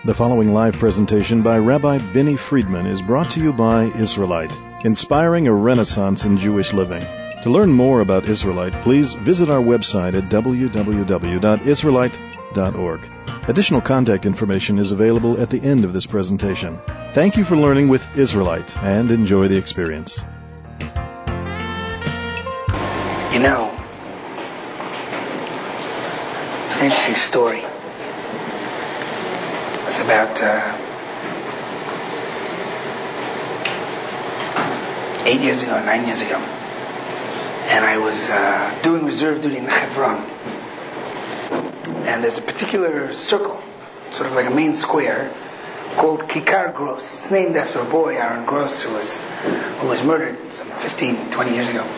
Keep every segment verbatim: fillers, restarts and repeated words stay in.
The following live presentation by Rabbi Benny Friedman is brought to you by Israelite, inspiring a renaissance in Jewish living. To learn more about Israelite, please visit our website at w w w dot israelite dot org. Additional contact information is available at the end of this presentation. Thank you for learning with Israelite and enjoy the experience. You know, it's an interesting story. It's about uh, eight years ago, nine years ago. And I was uh, doing reserve duty in Hebron. And there's a particular circle, sort of like a main square, called Kikar Gross. It's named after a boy, Aaron Gross, who was who was murdered some fifteen, twenty years ago.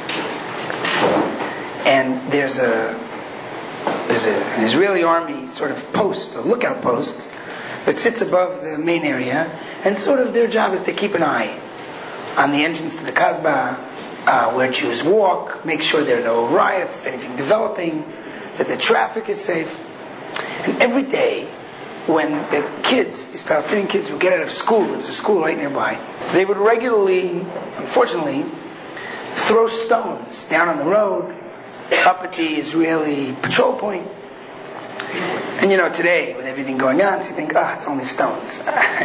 And there's a there's a, an Israeli army sort of post, a lookout post, that sits above the main area, and sort of their job is to keep an eye on the entrance to the Kasbah, uh, where Jews walk, make sure there are no riots, anything developing, that the traffic is safe. And every day, when the kids, these Palestinian kids would get out of school, there was a school right nearby, they would regularly, unfortunately, throw stones down on the road, up at the Israeli patrol point. And you know, today, with everything going on, so you think, ah, oh, it's only stones.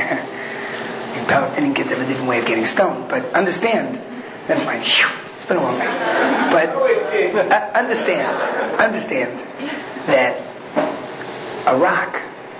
And Palestinian kids have a different way of getting stoned. But understand, never mind, it's been a long night. But uh, understand, understand that a rock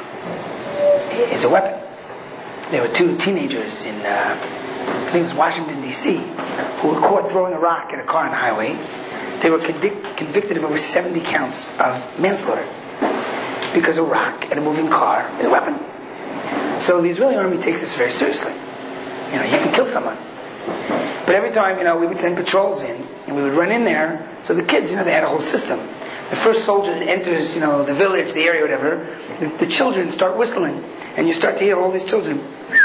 is a weapon. There were two teenagers in, uh, I think it was Washington, D C, who were caught throwing a rock at a car on the highway. They were convic- convicted of over seventy counts of manslaughter, because a rock at a moving car is a weapon. So the Israeli army takes this very seriously. You know, you can kill someone. But every time, you know, we would send patrols in, and we would run in there, so the kids, you know, they had a whole system. The first soldier that enters, you know, the village, the area, whatever, the, the children start whistling, and you start to hear all these children.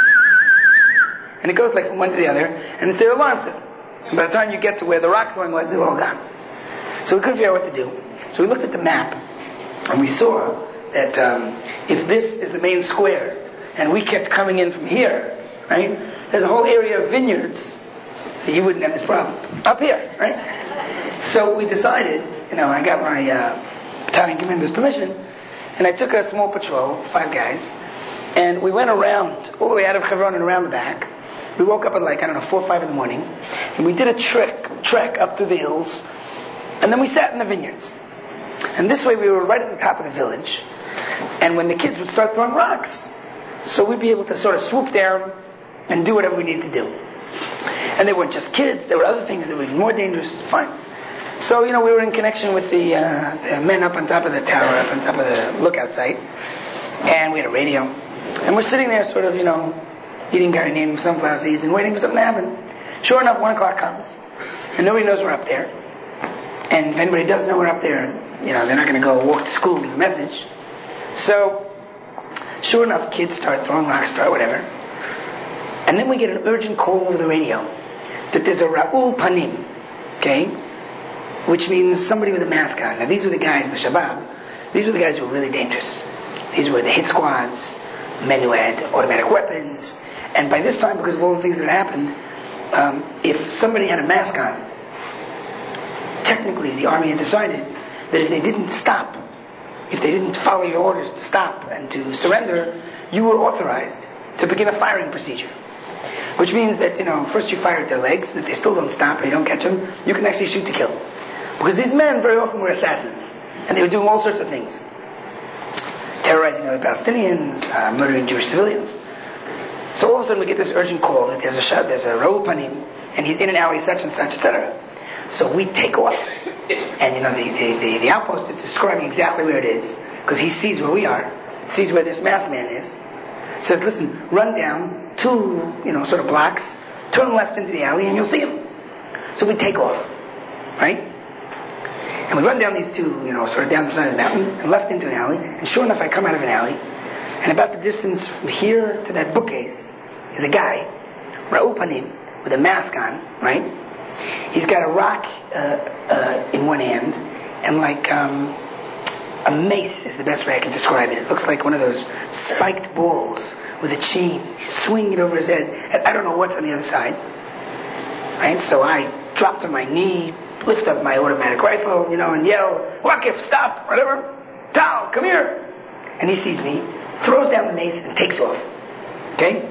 And it goes like from one to the other, and it's their alarm system. And by the time you get to where the rock throwing was, they were all gone. So we couldn't figure out what to do. So we looked at the map, and we saw that um, if this is the main square, and we kept coming in from here, right, there's a whole area of vineyards, so you wouldn't have this problem. Up here, right? So we decided, you know, I got my uh, battalion commander's permission, and I took a small patrol, five guys, and we went around, all the way out of Hebron and around the back. We woke up at like, I don't know, four or five in the morning, and we did a trek, trek up through the hills, and then we sat in the vineyards. And this way we were right at the top of the village, and when the kids would start throwing rocks, so we'd be able to sort of swoop down and do whatever we needed to do. And they weren't just kids, there were other things that were even more dangerous. Fine. So, you know, we were in connection with the, uh, the men up on top of the tower, up on top of the lookout site, and we had a radio. And we're sitting there sort of, you know, eating gardening sunflower seeds and waiting for something to happen. Sure enough, one o'clock comes, and nobody knows we're up there. And if anybody does know we're up there, you know, they're not going to go walk to school and give a message. So, sure enough, kids start throwing rocks, start whatever. And then we get an urgent call over the radio that there's a Ra'ul Panim, okay? Which means somebody with a mask on. Now these were the guys, the Shabab, these were the guys who were really dangerous. These were the hit squads, men who had automatic weapons. And by this time, because of all the things that had happened, um, if somebody had a mask on, technically the army had decided that if they didn't stop, if they didn't follow your orders to stop and to surrender, you were authorized to begin a firing procedure. Which means that, you know, first you fire at their legs, if they still don't stop or you don't catch them, you can actually shoot to kill. Because these men very often were assassins, and they were doing all sorts of things. Terrorizing other Palestinians, uh, murdering Jewish civilians. So all of a sudden we get this urgent call that there's a shot, there's a Ra'ul Panim, and he's in an alley such and such, et cetera. So we take off, and you know the, the, the, the outpost is describing exactly where it is, because he sees where we are, sees where this masked man is. Says, listen, run down two, you know, sort of blocks, turn left into the alley, and you'll see him. So we take off, right? And we run down these two, you know, sort of down the side of the mountain, and left into an alley, and sure enough I come out of an alley, and about the distance from here to that bookcase is a guy, Ra'ul Panim, with a mask on, right? He's got a rock uh, uh, in one hand, and like um, a mace is the best way I can describe it. It looks like one of those spiked balls with a chain. He's swinging it over his head, and I don't know what's on the other side. Right? So I drop to my knee, lift up my automatic rifle, you know, and yell, Waqif, stop, whatever. Tal, come here. And he sees me, throws down the mace, and takes off. Okay?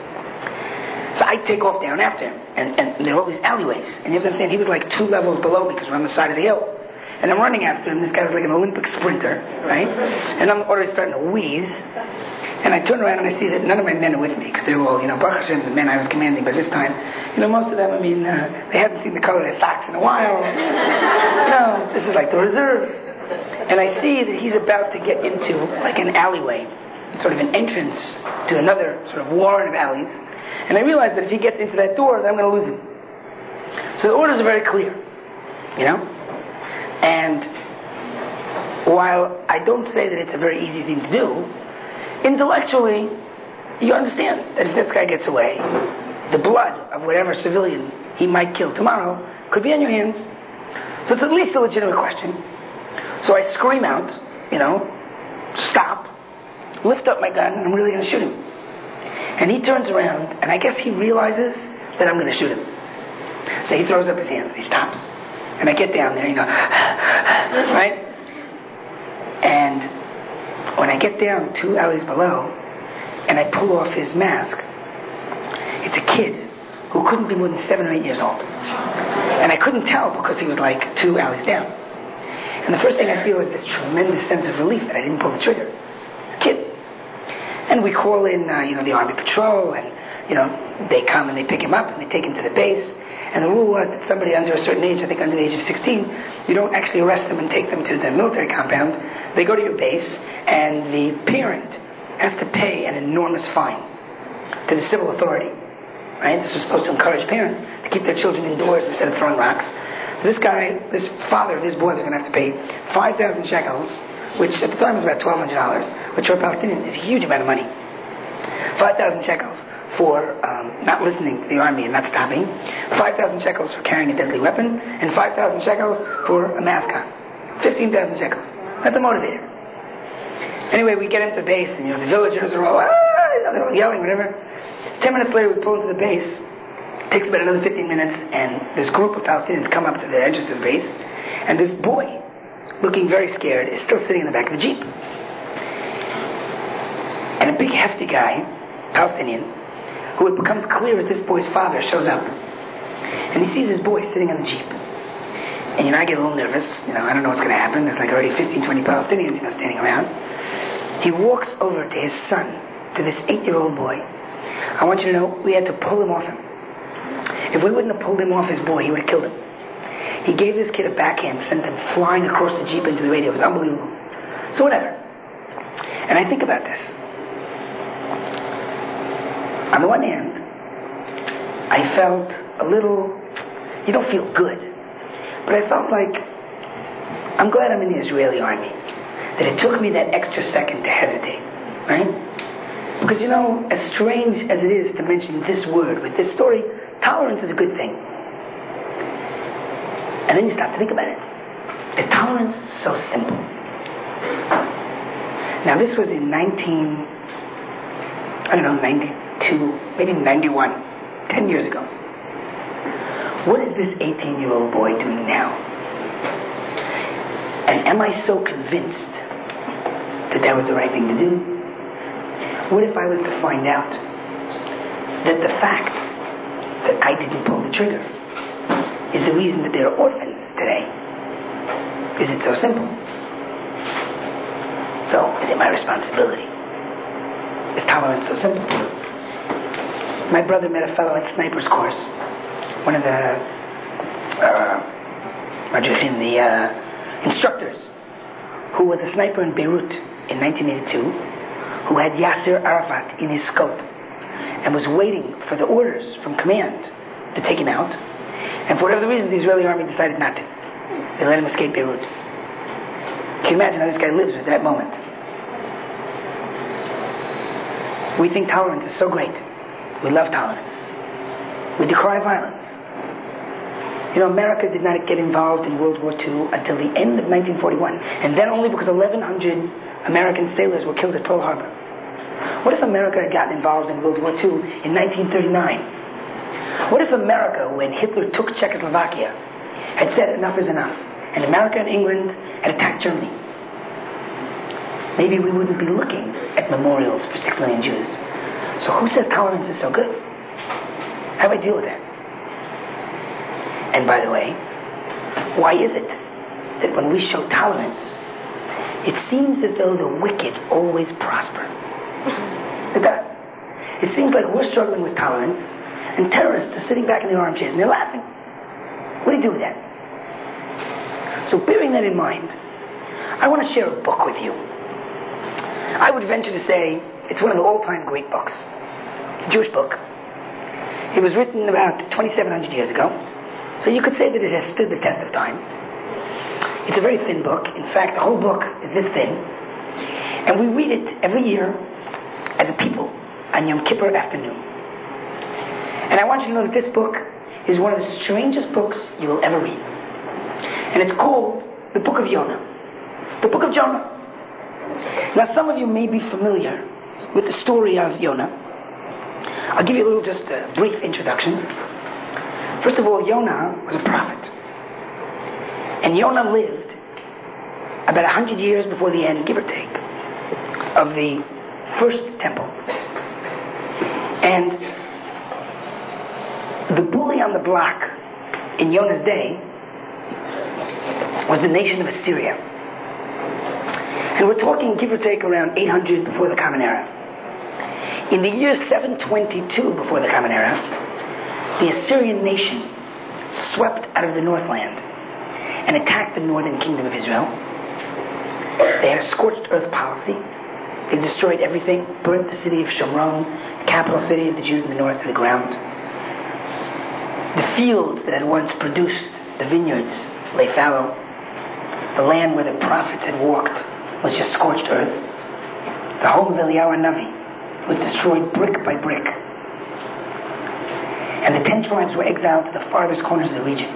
So I take off down after him. And, and there are all these alleyways. And you have to understand, he was like two levels below me because we're on the side of the hill. And I'm running after him. This guy was like an Olympic sprinter, right? And I'm already starting to wheeze. And I turn around and I see that none of my men are with me because they were all, you know, Baruch Hashem, the men I was commanding. But this time, you know, most of them, I mean, uh, they hadn't seen the color of their socks in a while. No, this is like the reserves. And I see that he's about to get into like an alleyway, sort of an entrance to another sort of warren of alleys. And I realize that if he gets into that door, then I'm going to lose him. So the orders are very clear, you know? And while I don't say that it's a very easy thing to do, intellectually, you understand that if this guy gets away, the blood of whatever civilian he might kill tomorrow could be on your hands. So it's at least a legitimate question. So I scream out, you know, stop, lift up my gun, and I'm really going to shoot him. And he turns around, and I guess he realizes that I'm going to shoot him. So he throws up his hands, he stops. And I get down there, you know, right? And when I get down two alleys below, and I pull off his mask, it's a kid who couldn't be more than seven or eight years old. And I couldn't tell because he was like two alleys down. And the first thing I feel is this tremendous sense of relief that I didn't pull the trigger. It's a kid. And we call in, uh, you know, the Army Patrol, and, you know, they come and they pick him up and they take him to the base. And the rule was that somebody under a certain age, I think under the age of sixteen, you don't actually arrest them and take them to the military compound. They go to your base, and the parent has to pay an enormous fine to the civil authority. Right? This was supposed to encourage parents to keep their children indoors instead of throwing rocks. So this guy, this father of this boy was going to have to pay five thousand shekels, which at the time was about twelve hundred dollars, which for a Palestinian is a huge amount of money. five thousand shekels for um, not listening to the army and not stopping, five thousand shekels for carrying a deadly weapon, and five thousand shekels for a mask on. fifteen thousand shekels. That's a motivator. Anyway, we get into the base, and you know the villagers are all, ah, they're all yelling, whatever. Ten minutes later, we pull into the base. It takes about another fifteen minutes, and this group of Palestinians come up to the entrance of the base, and this boy, looking very scared, is still sitting in the back of the jeep. And a big hefty guy, Palestinian, who it becomes clear as this boy's father shows up. And he sees his boy sitting on the jeep. And you know, I get a little nervous, you know, I don't know what's going to happen. There's like already fifteen, twenty Palestinians, you know, standing around. He walks over to his son, to this eight-year-old boy. I want you to know, we had to pull him off him. If we wouldn't have pulled him off his boy, he would have killed him. He gave this kid a backhand, sent him flying across the jeep into the radio. It was unbelievable. So whatever. And I think about this. On the one hand, I felt a little, you don't feel good, but I felt like, I'm glad I'm in the Israeli army, that it took me that extra second to hesitate, right? Because you know, as strange as it is to mention this word with this story, tolerance is a good thing. And then you stop to think about it. Is tolerance so simple? Now this was in nineteen, I don't know, ninety-two, maybe ninety-one, ten years ago. What is this eighteen-year-old boy doing now? And am I so convinced that that was the right thing to do? What if I was to find out that the fact that I didn't pull the trigger is the reason that there are orphans today? Is it so simple? So, is it my responsibility? Is tolerance so simple? My brother met a fellow at Sniper's course, one of the uh, the uh, instructors, who was a sniper in Beirut in nineteen eighty-two, who had Yasser Arafat in his scope and was waiting for the orders from command to take him out. And for whatever the reason, the Israeli army decided not to. They let him escape Beirut. Can you imagine how this guy lives with that moment? We think tolerance is so great. We love tolerance. We decry violence. You know, America did not get involved in World War Two until the end of nineteen forty-one, and then only because eleven hundred American sailors were killed at Pearl Harbor. What if America had gotten involved in World War Two in nineteen thirty-nine? What if America, when Hitler took Czechoslovakia, had said enough is enough, and America and England had attacked Germany? Maybe we wouldn't be looking at memorials for six million Jews. So who says tolerance is so good? How do I deal with that? And by the way, why is it that when we show tolerance, it seems as though the wicked always prosper? It does. It seems like we're struggling with tolerance, and terrorists are sitting back in their armchairs and they're laughing. What do you do with that? So bearing that in mind, I want to share a book with you. I would venture to say it's one of the all-time great books. It's a Jewish book. It was written about twenty-seven hundred years ago, so you could say that it has stood the test of time. It's a very thin book. In fact, the whole book is this thin. And we read it every year as a people on Yom Kippur afternoon. And I want you to know that this book is one of the strangest books you will ever read. And it's called the Book of Yonah. The Book of Jonah. Now, some of you may be familiar with the story of Yonah. I'll give you a little, just a brief introduction. First of all, Yonah was a prophet. And Yonah lived about a hundred years before the end, give or take, of the first temple. And the bully on the block in Yonah's day was the nation of Assyria. And we're talking, give or take, around eight hundred before the Common Era. In the year seven twenty-two before the Common Era, the Assyrian nation swept out of the Northland and attacked the northern kingdom of Israel. They had a scorched earth policy. They destroyed everything, burnt the city of Shomron, capital city of the Jews in the north, to the ground. The fields that had once produced the vineyards lay fallow. The land where the prophets had walked was just scorched earth. The home of Eliyahu Navi was destroyed brick by brick. And the ten tribes were exiled to the farthest corners of the region.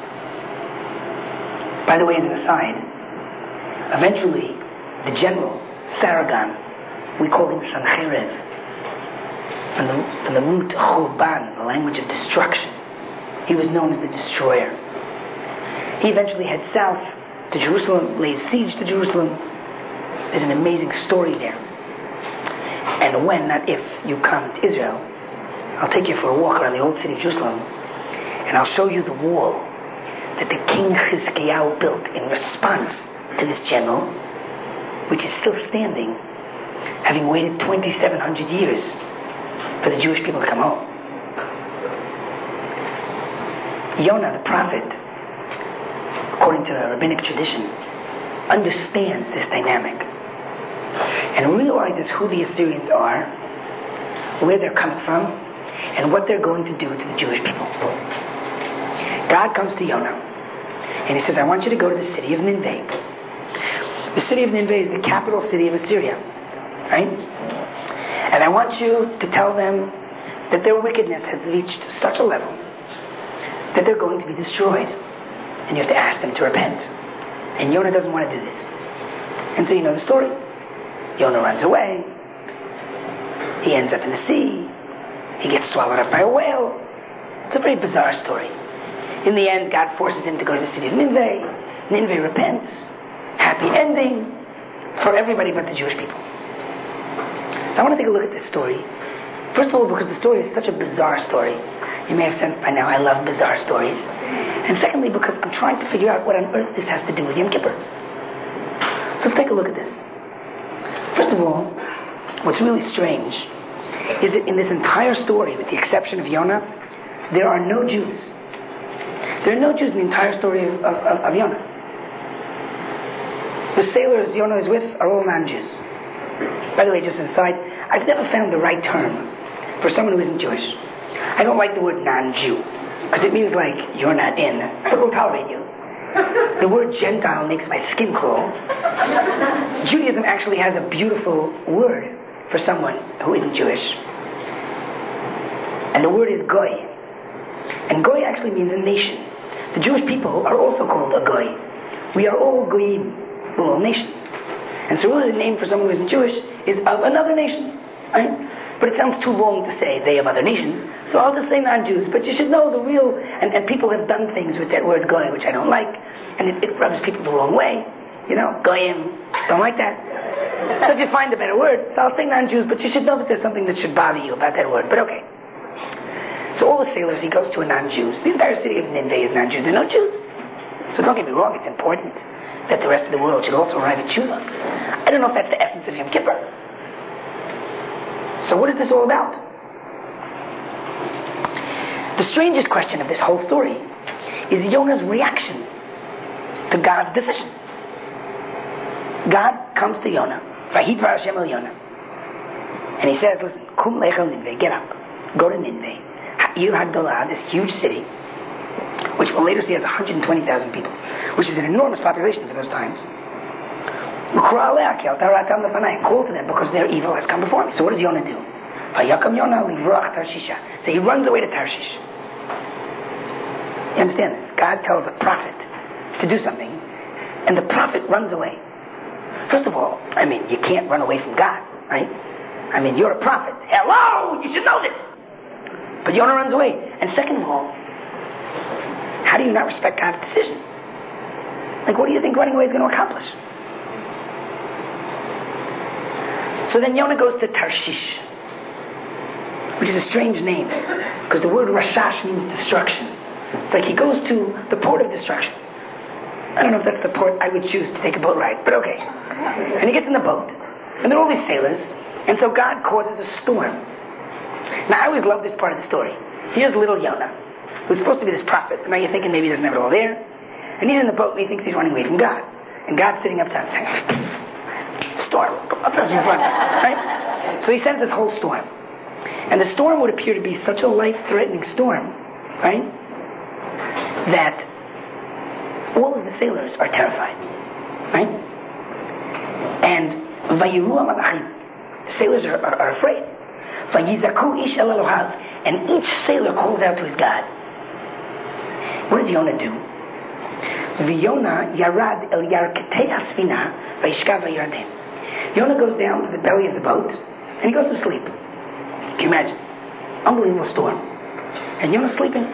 By the way, as an aside, eventually the general, Sargon, we call him Sancherev, from the, from the root Churban, the language of destruction. He was known as the destroyer. He eventually heads south to Jerusalem, lays siege to Jerusalem. There's an amazing story there. And when, not if, you come to Israel, I'll take you for a walk around the old city of Jerusalem, and I'll show you the wall that the king Chizkiyahu built in response to this general, which is still standing, having waited twenty-seven hundred years for the Jewish people to come home. Yonah, the prophet, according to the rabbinic tradition, understands this dynamic and realizes who the Assyrians are, where they're coming from, and what they're going to do to the Jewish people. God comes to Yonah and he says, I want you to go to the city of Nineveh. The city of Nineveh is the capital city of Assyria, right? And I want you to tell them that their wickedness has reached such a level that they're going to be destroyed. And you have to ask them to repent. And Yonah doesn't want to do this. And so you know the story. Yonah runs away. He ends up in the sea. He gets swallowed up by a whale. It's a very bizarre story. In the end, God forces him to go to the city of Nineveh. Nineveh repents. Happy ending for everybody but the Jewish people. So I want to take a look at this story. First of all, because the story is such a bizarre story. You may have sensed by now I love bizarre stories. And secondly, because I'm trying to figure out what on earth this has to do with Yom Kippur. So let's take a look at this. First of all, what's really strange is that in this entire story, with the exception of Yonah, there are no Jews. There are no Jews in the entire story of, of, of Yonah. The sailors Yonah is with are all non-Jews. By the way, just inside, I've never found the right term for someone who isn't Jewish. I don't like the word non-Jew, because it means like, you're not in, but we'll tolerate you. The word Gentile makes my skin crawl. Judaism actually has a beautiful word for someone who isn't Jewish. And the word is Goy. And Goy actually means a nation. The Jewish people are also called a goy. We are all goyim. We're all nations. And so really the name for someone who isn't Jewish is of another nation. Right? But it sounds too long to say they of other nations. So I'll just say non-Jews. But you should know the real... And, and people have done things with that word goy, which I don't like. And it, it rubs people the wrong way. You know, goyim. Don't like that. So if you find a better word, so I'll say non-Jews. But you should know that there's something that should bother you about that word. But okay. So all the sailors, he goes to a non-Jews. The entire city of Nineveh is non-Jews. They're no Jews. So don't get me wrong, it's important that the rest of the world should also arrive at Tshuva. I don't know if that's the essence of Yom Kippur. So what is this all about? The strangest question of this whole story is Yonah's reaction to God's decision. God comes to Yonah, Vayidvar Hashem el Yonah, and he says, listen, Kum lech el Nineveh, get up, go to Nineveh, Ha'ir HaGdolah, this huge city, which we'll later see has one hundred twenty thousand people, which is an enormous population for those times. Call to them because their evil has come before me. So what does Yonah do? So he runs away to Tarshish. You understand this? God tells a prophet to do something, and the prophet runs away. First of all, I mean, you can't run away from God, right? I mean, you're a prophet. Hello! You should know this! But Yonah runs away. And second of all, how do you not respect God's decision? Like, what do you think running away is going to accomplish? So then Yonah goes to Tarshish, which is a strange name, because the word Rashash means destruction. It's like he goes to the port of destruction. I don't know if that's the port I would choose to take a boat ride, but okay. And he gets in the boat, and there are all these sailors, and so God causes a storm. Now, I always love this part of the story. Here's little Yonah, who's supposed to be this prophet, and now you're thinking maybe he doesn't have it all there, and he's in the boat, and he thinks he's running away from God. And God's sitting up top saying, storm, up top in front, right? So he sends this whole storm. And the storm would appear to be such a life-threatening storm, right, that all of the sailors are terrified, right? And Vayiru HaMalachim, the sailors are, are, are afraid. Vayizaku ish el Elohav, and each sailor calls out to his God. What does Yonah do? V'Yonah yarad el yarketei hasfina vayishkav vayarden. Yonah goes down to the belly of the boat and he goes to sleep. Can you imagine? Unbelievable storm. And Yonah's sleeping.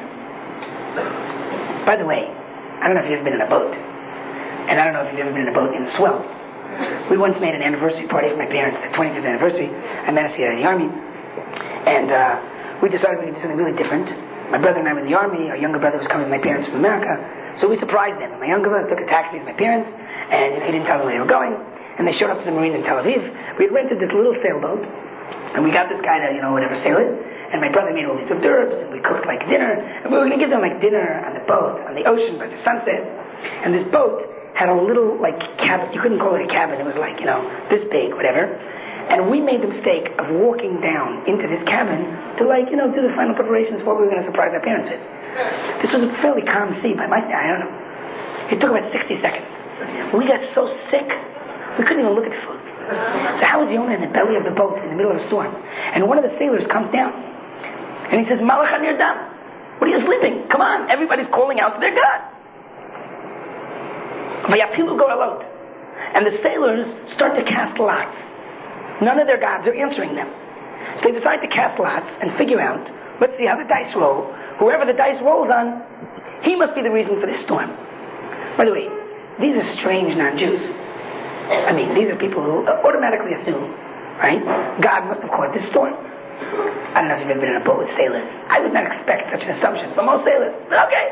By the way, I don't know if you've ever been in a boat. And I don't know if you've ever been in a boat in swells. We once made an anniversary party for my parents, their twenty-fifth anniversary. I met us here in the army. And uh, we decided we could do something really different. My brother and I were in the army. Our younger brother was coming with my parents from America. So we surprised them. And my younger brother took a taxi with my parents. And he didn't tell them where they were going. And they showed up to the marina in Tel Aviv. We had rented this little sailboat. And we got this guy to, you know, whatever, sail it. And my brother made all these hors d'oeuvres. And we cooked like dinner. And we were going to give them like dinner on the boat, on the ocean by the sunset. And this boat had a little like cabin. You couldn't call it a cabin. It was like, you know, this big, whatever. And we made the mistake of walking down into this cabin to like, you know, do the final preparations for what we were going to surprise our parents with. This was a fairly calm sea by my, I don't know. It took about sixty seconds. We got so sick, we couldn't even look at the food. So how was Yonah in the belly of the boat in the middle of a storm? And one of the sailors comes down and he says, Malach Hanir Dam, what are you sleeping? Come on, everybody's calling out to their God. Vayapilu Goralot. And the sailors start to cast lots. None of their gods are answering them. So they decide to cast lots and figure out, let's see how the dice roll. Whoever the dice rolls on, he must be the reason for this storm. By the way, these are strange non-Jews. I mean, these are people who automatically assume, right, God must have caused this storm. I don't know if you've ever been in a boat with sailors. I would not expect such an assumption from most sailors, but okay.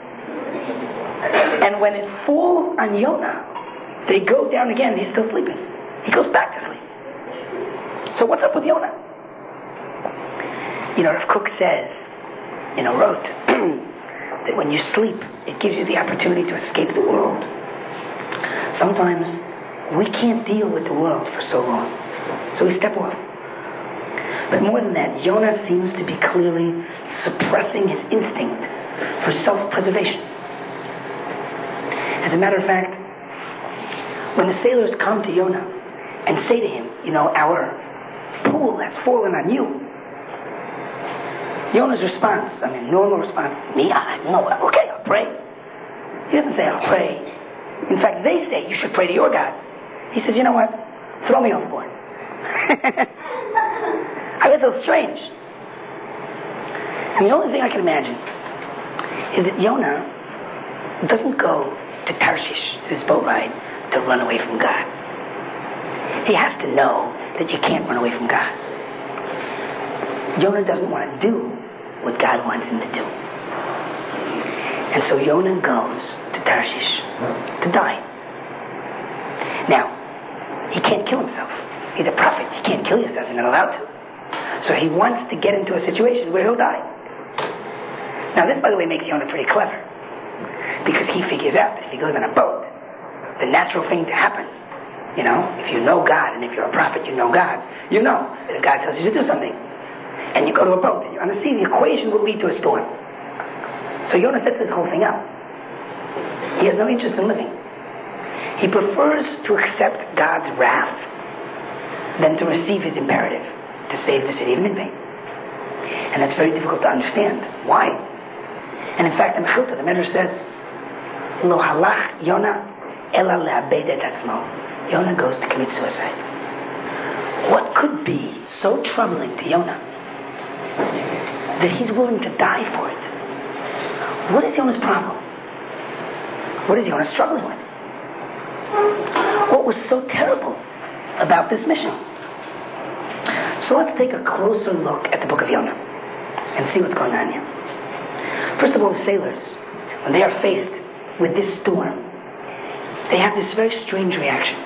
And when it falls on Yonah, they go down again, he's still sleeping. He goes back to sleep. So what's up with Yonah? You know, Rav Kook says, you know, wrote, that when you sleep, it gives you the opportunity to escape the world. Sometimes we can't deal with the world for so long, so we step off. But more than that, Yonah seems to be clearly suppressing his instinct for self-preservation. As a matter of fact, when the sailors come to Yonah and say to him, you know, our pool has fallen on you, Yonah's response, I mean, normal response, me, I, no, okay, I'll pray. He doesn't say, I'll pray. In fact, they say, you should pray to your God. He says, you know what? Throw me overboard. I get so strange. And the only thing I can imagine is that Yonah doesn't go to Tarshish, to his boat ride, to run away from God. He has to know that you can't run away from God. Yonah doesn't want to do what God wants him to do. And so Yonah goes to Tarshish to die. Now, he can't kill himself. He's a prophet. You can't kill yourself. You're not allowed to. So he wants to get into a situation where he'll die. Now this, by the way, makes Yonah pretty clever. Because he figures out that if he goes on a boat, the natural thing to happen, you know, if you know God, and if you're a prophet, you know God, you know that if God tells you to do something, and you go to a boat, and you're on the sea, the equation will lead to a storm. So Yonah sets this whole thing up. He has no interest in living. He prefers to accept God's wrath than to receive his imperative to save the city of Nineveh. And that's very difficult to understand. Why? And in fact, in Mechilta, the Medrash says, Lo halach Yonah ela le'abed et atzmo. Yonah goes to commit suicide. What could be so troubling to Yonah that he's willing to die for it? What is Yonah's problem? What is Yonah struggling with? What was so terrible about this mission? So let's take a closer look at the book of Yonah and see what's going on here. First of all, the sailors, when they are faced with this storm, they have this very strange reaction.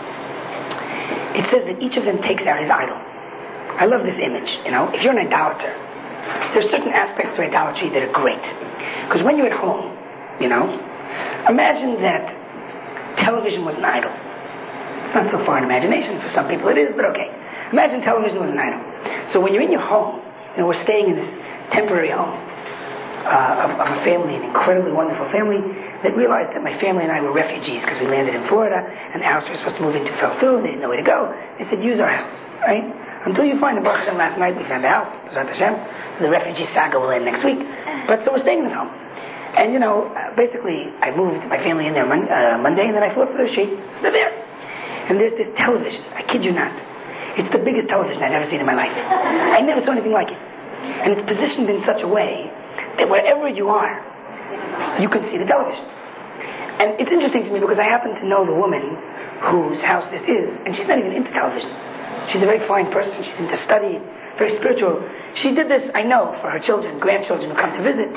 It says that each of them takes out his idol. I love this image, you know. If you're an idolater, there's certain aspects to idolatry that are great. Because when you're at home, you know, imagine that television was an idol. It's not so far in imagination. For some people it is, but okay. Imagine television was an idol. So when you're in your home, you know, we're staying in this temporary home uh, of, of a family, an incredibly wonderful family, that realized that my family and I were refugees because we landed in Florida, and the house we were supposed to move into fell through, and they didn't know where to go. They said, use our house, right? Until you find the Baruch Hashem, last night we found a house, Baruch Hashem, so the refugee saga will end next week. But so we're staying in this home. And you know, uh, basically, I moved my family in there mon- uh, Monday, and then I flew up to the street, so they're there. And there's this television, I kid you not. It's the biggest television I've ever seen in my life. I never saw anything like it. And it's positioned in such a way that wherever you are, you can see the television. And it's interesting to me because I happen to know the woman whose house this is, and she's not even into television. She's a very fine person. She's into study, very spiritual. She did this, I know, for her children, grandchildren who come to visit,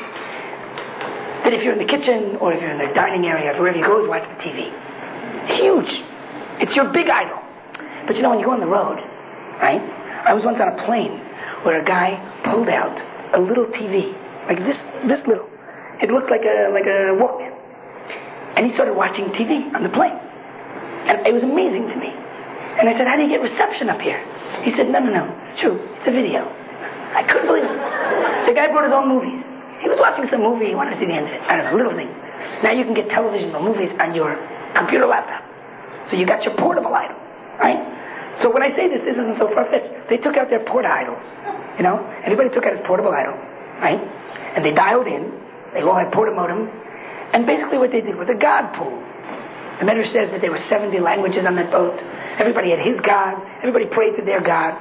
that if you're in the kitchen or if you're in the dining area, wherever you go, watch the T V. Huge. It's your big idol. But you know, when you go on the road, right? I was once on a plane where a guy pulled out a little T V, like this, this little. It looked like a like a Walkman, and he started watching T V on the plane, and it was amazing to me. And I said, "How do you get reception up here?" He said, "No, no, no, it's true. It's a video." I couldn't believe it. The guy brought his own movies. He was watching some movie. He wanted to see the end of it. I don't know, little thing. Now you can get television or movies on your computer laptop, so you got your portable idol, right? So when I say this, this isn't so far-fetched. They took out their porta idols. You know, everybody took out his portable idol, right? And they dialed in. They all had porta modems. And basically what they did was a God pool. The Medrash says that there were seventy languages on that boat. Everybody had his God. Everybody prayed to their God.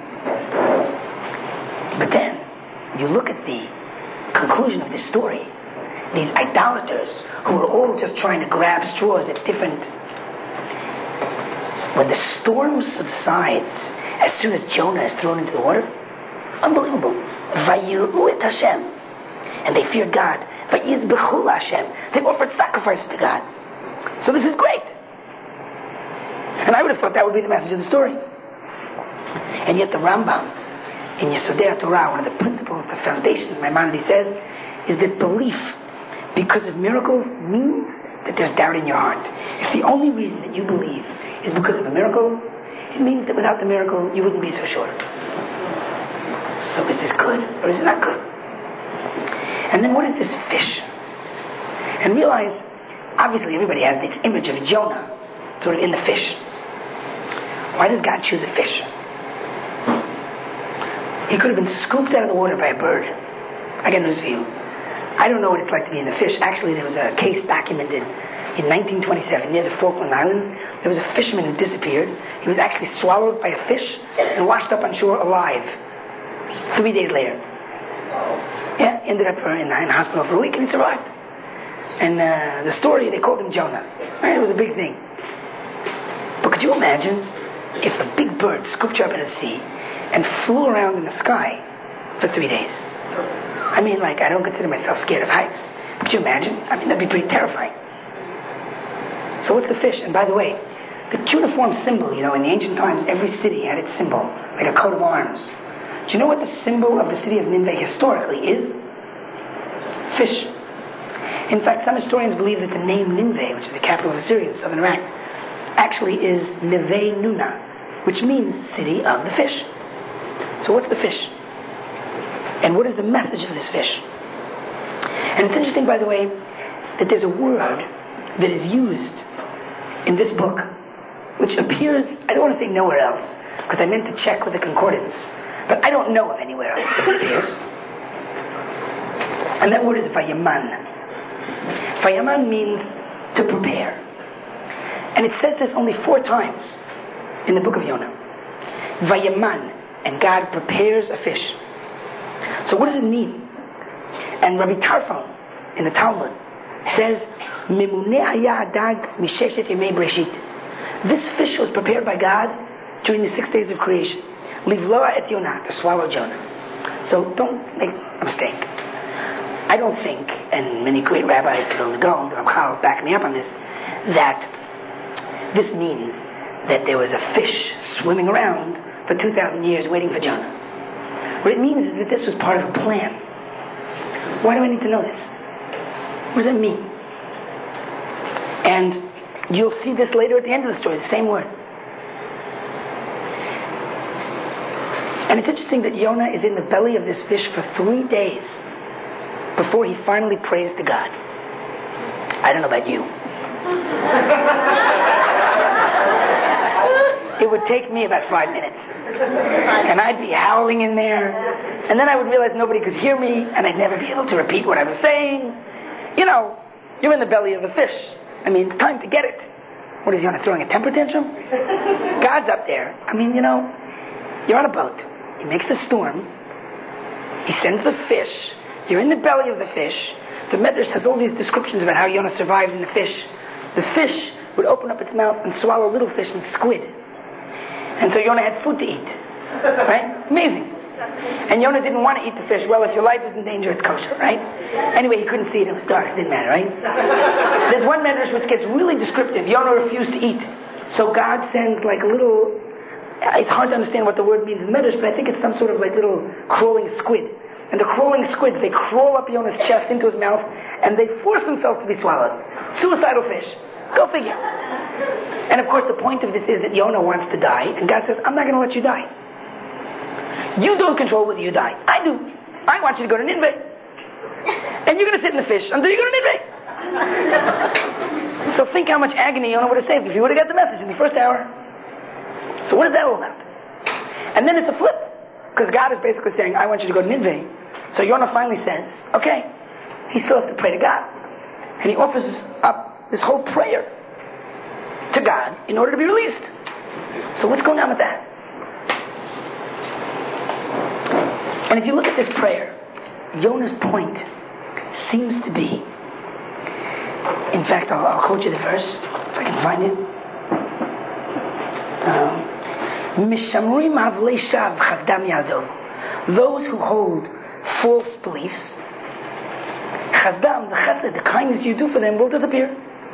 But then, you look at the conclusion of this story. These idolaters who were all just trying to grab straws at different... When the storm subsides, as soon as Jonah is thrown into the water, unbelievable. Vayiru et Hashem. And they feared God. Vayizbechu Hashem. They offered sacrifices to God. So this is great. And I would have thought that would be the message of the story. And yet the Rambam, in Yesodei Torah, one of the principles, the foundations, Maimonides says, is that belief, because of miracles, means that there's doubt in your heart. If the only reason that you believe is because of a miracle, it means that without the miracle, you wouldn't be so sure. So is this good, or is it not good? And then what is this fish? And realize, obviously everybody has this image of Jonah, sort of in the fish. Why does God choose a fish? He could have been scooped out of the water by a bird. I got news for you. I don't know what it's like to be in the fish. Actually, there was a case documented in nineteen twenty-seven near the Falkland Islands. There was a fisherman who disappeared. He was actually swallowed by a fish and washed up on shore alive. Three days later. Yeah, ended up in the hospital for a week and he survived. And uh, the story, they called him Jonah. Right? It was a big thing. But could you imagine if a big bird scooped you up in the sea and flew around in the sky for three days? I mean, like, I don't consider myself scared of heights. Could you imagine? I mean, that'd be pretty terrifying. So what's the fish? And by the way, the cuneiform symbol, you know, in the ancient times, every city had its symbol, like a coat of arms. Do you know what the symbol of the city of Nineveh historically is? Fish. In fact, some historians believe that the name Nineveh, which is the capital of Assyria in southern Iraq, actually is Neve Nuna, which means city of the fish. So what's the fish? And what is the message of this fish? And it's interesting, by the way, that there's a word that is used in this book, which appears, I don't want to say nowhere else, because I meant to check with the concordance, but I don't know of anywhere else that it appears. And that word is vayaman. Vayaman means to prepare. And it says this only four times in the book of Yonah. Vayaman, and God prepares a fish. So what does it mean? And Rabbi Tarfon in the Talmud says, Memune haya adag misheshet yemei breshit. This fish was prepared by God during the six days of creation. Livloa et Yonah, to swallow Jonah. So don't make a mistake. I don't think, and many great rabbis, Bill Nagon, Ramchal, back me up on this, that this means that there was a fish swimming around for two thousand years waiting for Jonah. What it means is that this was part of a plan. Why do I need to know this? What does that mean? And you'll see this later at the end of the story, the same word. And it's interesting that Yonah is in the belly of this fish for three days before he finally prays to God. I don't know about you. It would take me about five minutes. And I'd be howling in there. And then I would realize nobody could hear me, and I'd never be able to repeat what I was saying. You know, you're in the belly of a fish. I mean, it's time to get it. What is Yonah throwing, a temper tantrum? God's up there. I mean, you know, you're on a boat. He makes the storm. He sends the fish. You're in the belly of the fish. The Medrash has all these descriptions about how Yonah survived in the fish. The fish would open up its mouth and swallow little fish and squid. And so Yonah had food to eat. Right? Amazing. And Yonah didn't want to eat the fish. Well, if your life is in danger, it's kosher, right? Anyway, he couldn't see it. It was dark. It didn't matter, right? There's one Medrash which gets really descriptive. Yonah refused to eat. So God sends like a little... It's hard to understand what the word means in Medrash, but I think it's some sort of like little crawling squid. And the crawling squids, they crawl up Yonah's chest into his mouth, and they force themselves to be swallowed. Suicidal fish. Go figure. And of course the point of this is that Yonah wants to die, and God says, I'm not going to let you die. You don't control whether you die. I do. I want you to go to Nineveh. And you're going to sit in the fish until you go to Nineveh. So think how much agony Yonah would have saved if he would have got the message in the first hour. So what is that all about? And then it's a flip. Because God is basically saying, I want you to go to Nineveh. So Yonah finally says, okay. He still has to pray to God. And he offers up this whole prayer to God in order to be released. So what's going on with that? And if you look at this prayer, Yonah's point seems to be, in fact, I'll, I'll quote you the verse, if I can find it. Um, Mishamrim havlei shav chavdam yazov. Those who hold false beliefs, chazdam, the chesed, the kindness you do for them will disappear.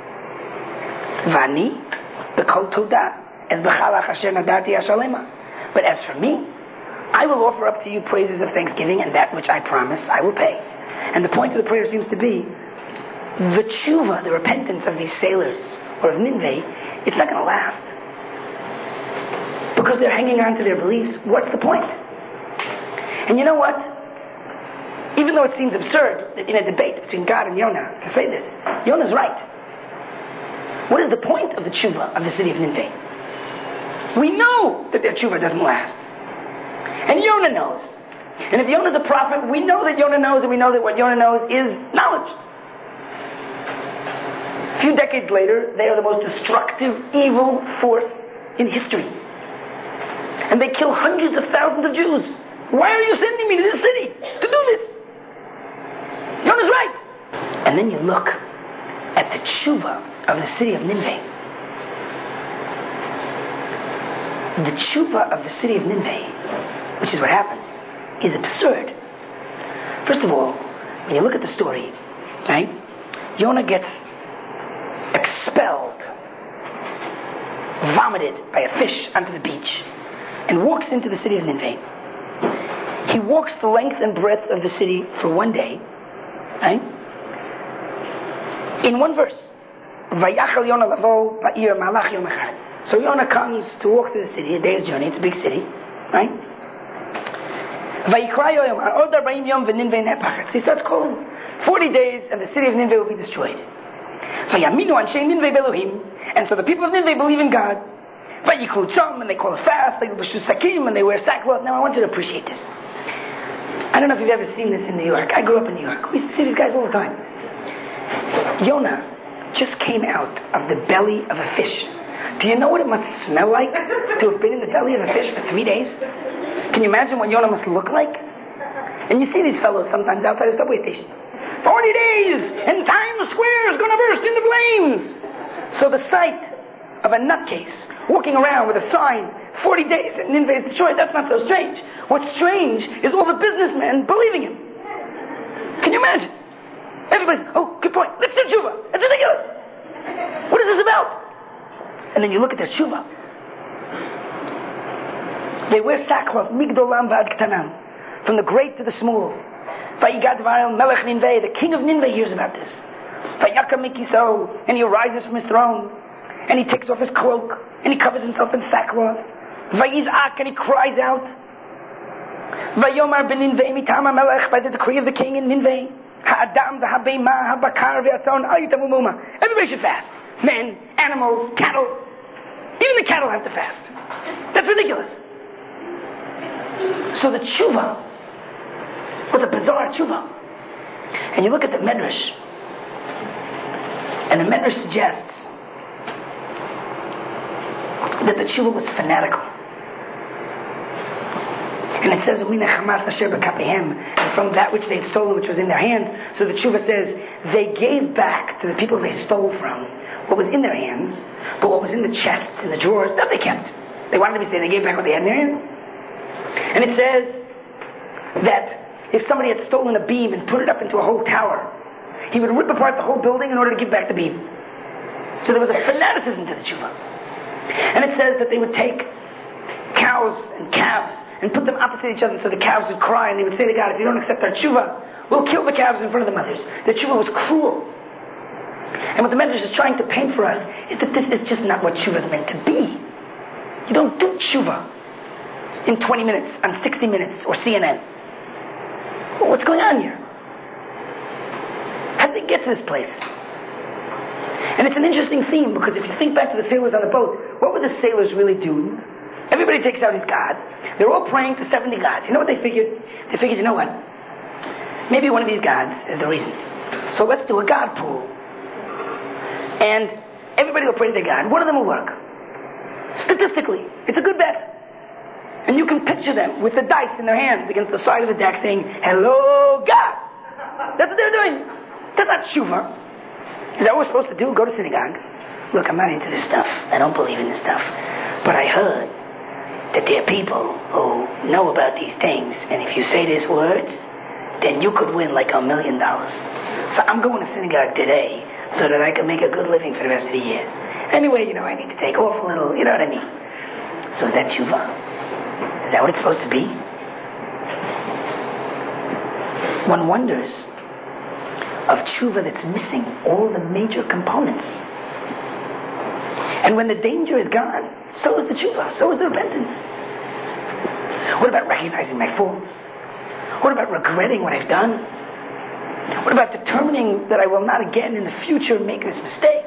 Vani, b'kol todah, es b'chalach asher nadarti hashalema. But as for me, I will offer up to you praises of thanksgiving, and that which I promise I will pay. And the point of the prayer seems to be the tshuva, the repentance of these sailors, or of Nineveh, it's not going to last. Because they're hanging on to their beliefs. What's the point? And you know what? Even though it seems absurd in a debate between God and Yonah to say this, Yonah's right. What is the point of the tshuva of the city of Nineveh? We know that their tshuva doesn't last. And Yonah knows And if Yonah is a prophet, we know that Yonah knows, and we know that what Yonah knows is knowledge. A few decades later, they are the most destructive, evil force in history. And they kill hundreds of thousands of Jews. Why are you sending me to this city to do this? Yonah's right. And then you look at the tshuva of the city of Nineveh. The tshuva of the city of Nineveh, which is what happens, is absurd. First of all, when you look at the story, right, Yonah gets expelled, vomited by a fish onto the beach, and walks into the city of Nineveh. He walks the length and breadth of the city for one day, right? In one verse. Vayachal Yonah lavo ba'ir malach yom echad. So Yonah comes to walk through the city, a day's journey, it's a big city, right? Vayikra yom od arbaim yom v'Nineveh nepachet. He starts calling. Forty days and the city of Nineveh will be destroyed. Vayaminu anshe Nineveh belohim. And so the people of Nineveh believe in God. Vayikru tzom, and they call a fast, they b'shu sakim, and they wear sackcloth. Now I want you to appreciate this. I don't know if you've ever seen this in New York. I grew up in New York. We used to see these guys all the time. Yonah just came out of the belly of a fish. Do you know what it must smell like to have been in the belly of a fish for three days? Can you imagine what Yonah must look like? And you see these fellows sometimes outside of subway stations. Forty days and Times Square is going to burst into flames. So the sight of a nutcase walking around with a sign, forty days and Nineveh is destroyed, that's not so strange. What's strange is all the businessmen believing him. Can you imagine? Everybody, oh, good point. Let's do tshuva. That's ridiculous. What is this about? And then you look at their tshuva. They wear sackcloth, migdolam v'ad ktanam, from the great to the small. Vayigad v'ayel melech Nineveh, the king of Nineveh hears about this. Vayakam mikiso, and he arises from his throne, and he takes off his cloak, and he covers himself in sackcloth. Vayizak, and he cries out. Vayomar ben Nineveh mitam melech, by the decree of the king in Nineveh. Ha'adam v'ha'beima ha'bakar v'atzon ayitamumuma. Everybody should fast. Men, animals, cattle. Even the cattle have to fast. That's ridiculous. So the tshuva was a bizarre tshuva. And you look at the Medrash, and the Medrash suggests that the tshuva was fanatical. And it says, and from that which they had stolen, which was in their hands. So the tshuva says, they gave back to the people they stole from what was in their hands, but what was in the chests and the drawers, that they kept. They wanted to be saying they gave back what they had in their hands. And it says that if somebody had stolen a beam and put it up into a whole tower, he would rip apart the whole building in order to give back the beam. So there was a fanaticism to the tshuva. And it says that they would take cows and calves and put them opposite each other so the calves would cry and they would say to God, if you don't accept our tshuva, we'll kill the calves in front of the mothers. The tshuva was cruel. And what the Medrash is trying to paint for us is that this is just not what tshuva is meant to be. You don't do tshuva in twenty minutes, on sixty minutes, or C N N. Well, what's going on here? How did they get to this place? And it's an interesting theme, because if you think back to the sailors on the boat, what were the sailors really doing? Everybody takes out his god. They're all praying to seventy gods. You know what they figured? They figured, you know what? Maybe one of these gods is the reason. So let's do a god pool. And everybody will pray to their god. One of them will work. Statistically, it's a good bet. And you can picture them with the dice in their hands against the side of the deck saying, hello, God. That's what they're doing. That's not tshuva. Is that what we're supposed to do? Go to synagogue. Look, I'm not into this stuff. I don't believe in this stuff. But I heard that there are people who know about these things. And if you say these words, then you could win like a million dollars. So I'm going to synagogue today so that I can make a good living for the rest of the year. Anyway, you know, I need to take off a little, you know what I mean? So that's tshuva. Is that what it's supposed to be? One wonders of tshuva that's missing all the major components. And when the danger is gone, so is the tshuva, so is the repentance. What about recognizing my faults? What about regretting what I've done? What about determining that I will not again in the future make this mistake?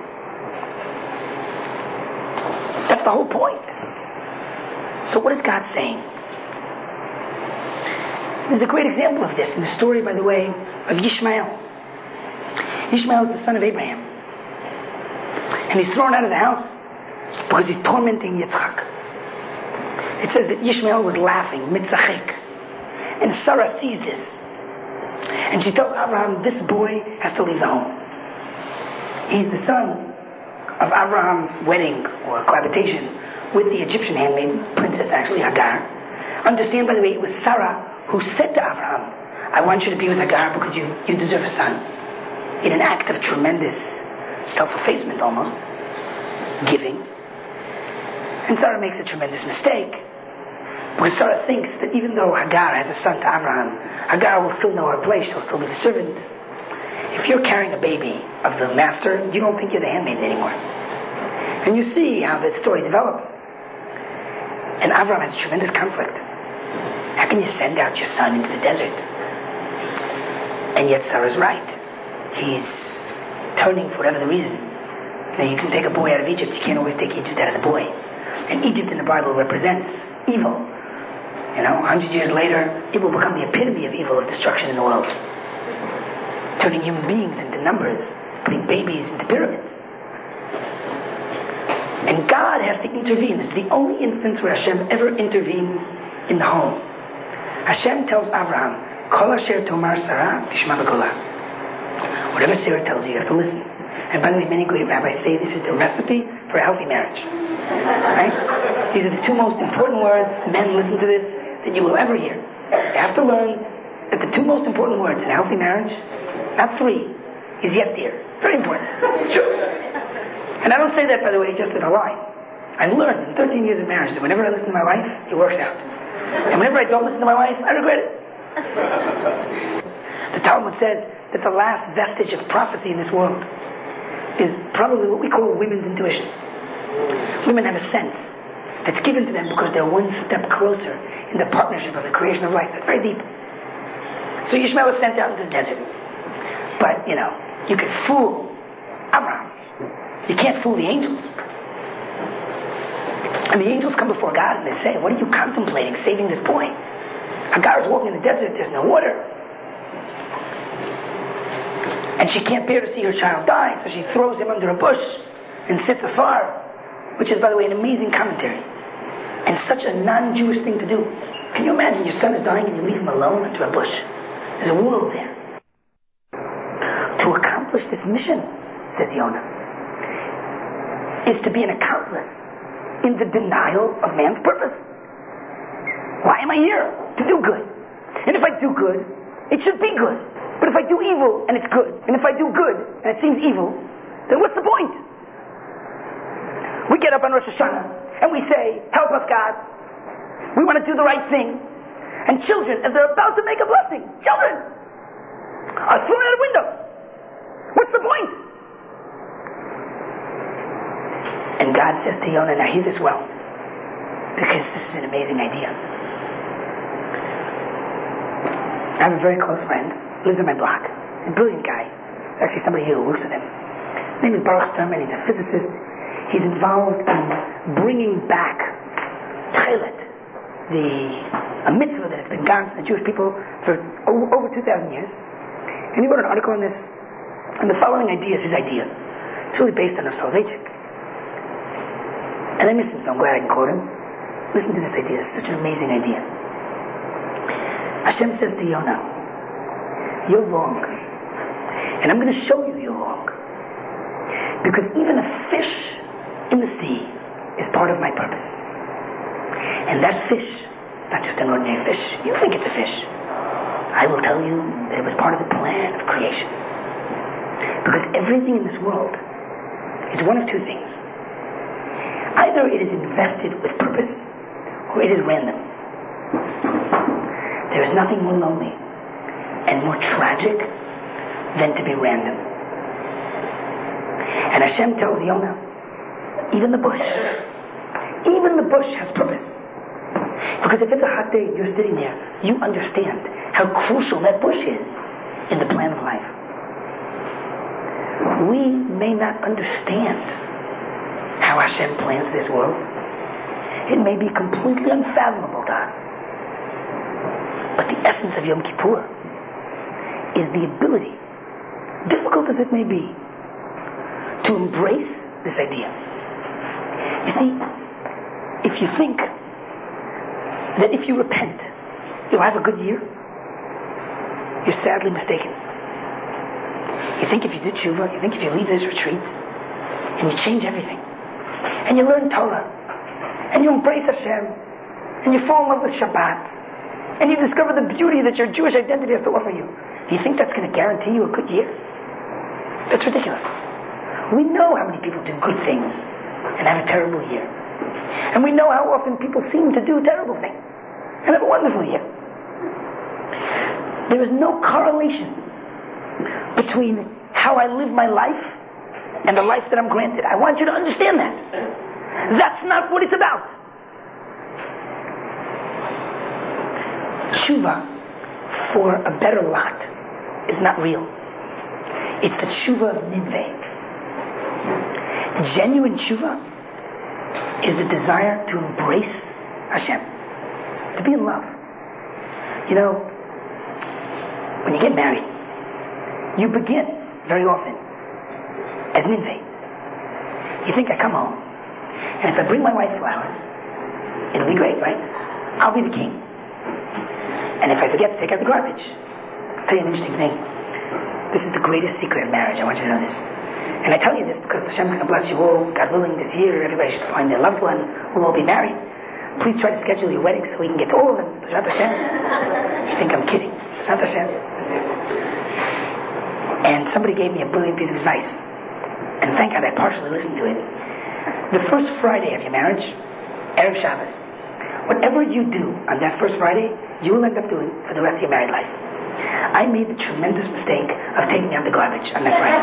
That's the whole point. So what is God saying? There's a great example of this in the story, by the way, of Yishmael. Yishmael is the son of Abraham. And he's thrown out of the house because he's tormenting Yitzchak. It says that Yishmael was laughing, mitzachek. And Sarah sees this. And she tells Abraham, this boy has to leave the home. He's the son of Abraham's wedding or cohabitation with the Egyptian handmaid, Princess actually, Hagar. Understand, by the way, it was Sarah who said to Abraham, I want you to be with Hagar because you, you deserve a son. In an act of tremendous self-effacement almost, giving. And Sarah makes a tremendous mistake. Because Sarah thinks that even though Hagar has a son to Abraham, Hagar will still know her place, she'll still be the servant. If you're carrying a baby of the master, you don't think you're the handmaiden anymore. And you see how the story develops. And Abraham has a tremendous conflict. How can you send out your son into the desert? And yet Sarah's right. He's turning for whatever the reason. Now you can take a boy out of Egypt, you can't always take Egypt out of the boy. And Egypt in the Bible represents evil. You know, a hundred years later, it will become the epitome of evil, of destruction in the world. Turning human beings into numbers, putting babies into pyramids. And God has to intervene. This is the only instance where Hashem ever intervenes in the home. Hashem tells Abraham, Kol asher tomar Sarah tishma b'kola. Whatever Sarah tells you, you have to listen. And by the way, many great rabbis say this is the recipe for a healthy marriage. Right? These are the two most important words, men listen to this, that you will ever hear. You have to learn that the two most important words in a healthy marriage, not three, is yes dear. Very important. Sure. And I don't say that, by the way, just as a lie. I've learned in thirteen years of marriage that whenever I listen to my wife, it works out. And whenever I don't listen to my wife, I regret it. The Talmud says that the last vestige of prophecy in this world is probably what we call women's intuition. Women have a sense that's given to them because they're one step closer in the partnership of the creation of life. That's very deep. So Yishmael was sent out into the desert. But, you know, you can fool Abraham. You can't fool the angels. And the angels come before God and they say, what are you contemplating, saving this boy? Hagar is walking in the desert, there's no water. And she can't bear to see her child die, so she throws him under a bush and sits afar, which is, by the way, an amazing commentary. And such a non-Jewish thing to do. Can you imagine your son is dying and you leave him alone under a bush? There's a world there. To accomplish this mission, says Yonah, is to be an accomplice in the denial of man's purpose. Why am I here? To do good. And if I do good, it should be good. But if I do evil and it's good, and if I do good and it seems evil, then what's the point? We get up on Rosh Hashanah and we say, help us God. We want to do the right thing. And children, as they're about to make a blessing, children are thrown out of windows. What's the point? And God says to Yonah, now hear this well, because this is an amazing idea. I have a very close friend, lives on my block, a brilliant guy. There's actually somebody here who works with him. His name is Baruch Sturman, he's a physicist. He's involved in bringing back Tchelet, the a mitzvah that has been gone from the Jewish people for over, over two thousand years. And he wrote an article on this, and the following idea is his idea. It's really based on a Soloveitchik. And I miss him, so I'm glad I can quote him. Listen to this idea, it's such an amazing idea. Hashem says to Yonah, you're wrong. And I'm going to show you you're wrong. Because even a fish in the sea is part of my purpose. And that fish is not just an ordinary fish. You think it's a fish. I will tell you that it was part of the plan of creation. Because everything in this world is one of two things. Either it is invested with purpose, or it is random. There is nothing more lonely and more tragic than to be random. And Hashem tells Yonah, even the bush, even the bush has purpose. Because if it's a hot day and you're sitting there, you understand how crucial that bush is in the plan of life. We may not understand how Hashem plans this world. It may be completely unfathomable to us. But the essence of Yom Kippur is the ability, difficult as it may be, to embrace this idea. You see, if you think that if you repent, you'll have a good year, you're sadly mistaken. You think if you do tshuva, you think if you leave this retreat, and you change everything, and you learn Torah, and you embrace Hashem, and you fall in love with Shabbat, and you discover the beauty that your Jewish identity has to offer you, do you think that's going to guarantee you a good year? That's ridiculous. We know how many people do good things and have a terrible year. And we know how often people seem to do terrible things and have a wonderful year. There is no correlation between how I live my life and the life that I'm granted. I want you to understand that. That's not what it's about. Tshuva for a better lot is not real. It's the tshuva of Ninveh. Genuine tshuva is the desire to embrace Hashem, to be in love. You know, when you get married, you begin very often as Ninveh. You think, I come home, and if I bring my wife flowers, it'll be great, right? I'll be the king. And if I forget to take out the garbage, I'll tell you an interesting thing. This is the greatest secret in marriage. I want you to know this. And I tell you this because Hashem's going to bless you all. God willing, this year, everybody should find their loved one who will all be married. Please try to schedule your wedding so we can get to all of them. B'ezrat Hashem. You think I'm kidding. B'ezrat Hashem. And somebody gave me a brilliant piece of advice. And thank God I partially listened to it. The first Friday of your marriage, Erev Shabbos, whatever you do on that first Friday, you will end up doing for the rest of your married life. I made the tremendous mistake of taking out the garbage on that Friday.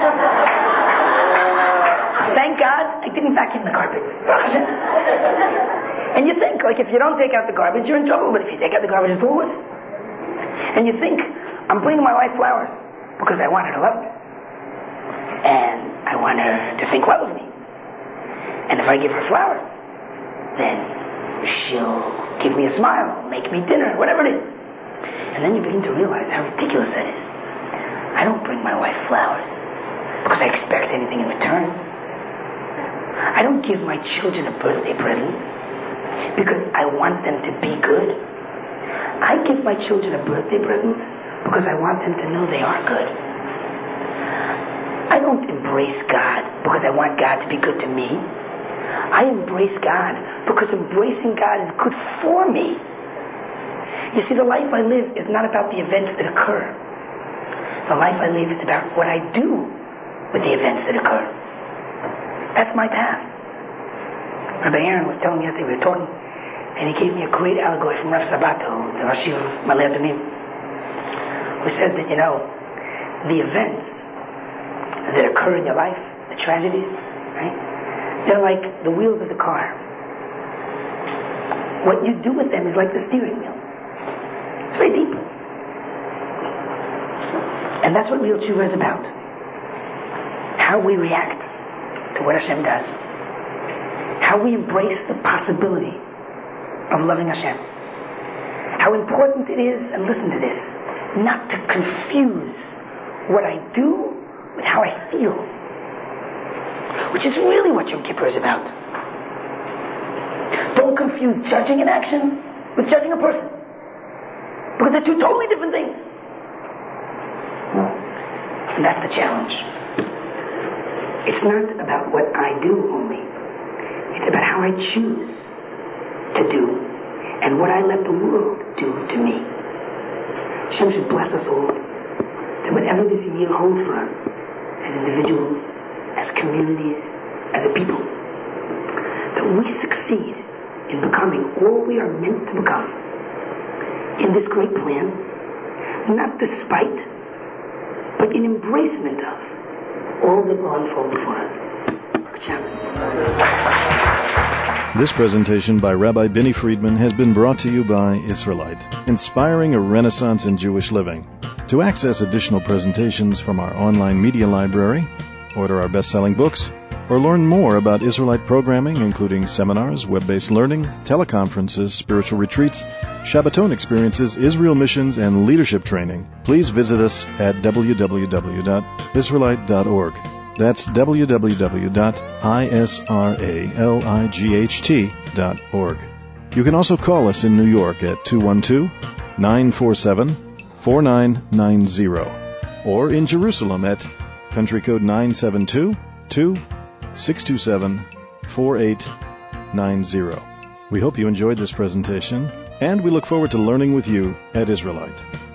Thank God I didn't vacuum the carpets. And you think, like, if you don't take out the garbage, you're in trouble. But if you take out the garbage, it's all worth it. And you think, I'm bringing my wife flowers because I want her to love me. And I want her to think well of me. And if I give her flowers, then she'll give me a smile, make me dinner, whatever it is. And then you begin to realize how ridiculous that is. I don't bring my wife flowers because I expect anything in return. I don't give my children a birthday present because I want them to be good. I give my children a birthday present because I want them to know they are good. I don't embrace God because I want God to be good to me. I embrace God because embracing God is good for me. You see, the life I live is not about the events that occur. The life I live is about what I do with the events that occur. That's my path. Rabbi Aaron was telling me yesterday, we were talking, and he gave me a great allegory from Rav Sabato, the Rashi of Malei Adunim, who says that, you know, the events that occur in your life, the tragedies, right? They're like the wheels of the car. What you do with them is like the steering wheel. It's very deep. And that's what real tshuva is about. How we react to what Hashem does. How we embrace the possibility of loving Hashem. How important it is, and listen to this, not to confuse what I do with how I feel. Which is really what Yom Kippur is about. Don't confuse judging an action with judging a person. Because they're two totally different things. And that's the challenge. It's not about what I do only. It's about how I choose to do and what I let the world do to me. Hashem should bless us all that whatever this year holds for us as individuals, as communities, as a people, that we succeed in becoming all we are meant to become in this great plan, not despite, but in embracement of all that will unfold before us. This presentation by Rabbi Benny Friedman has been brought to you by Israelite, inspiring a renaissance in Jewish living. To access additional presentations from our online media library, order our best-selling books, or learn more about Israelite programming, including seminars, web-based learning, teleconferences, spiritual retreats, Shabbaton experiences, Israel missions, and leadership training, please visit us at w w w dot israelite dot org. That's w w w dot israelight dot org. You can also call us in New York at two one two, nine four seven, four nine nine zero or in Jerusalem at country code nine seven two, two six two seven, four eight nine zero. We hope you enjoyed this presentation, and we look forward to learning with you at Israelite.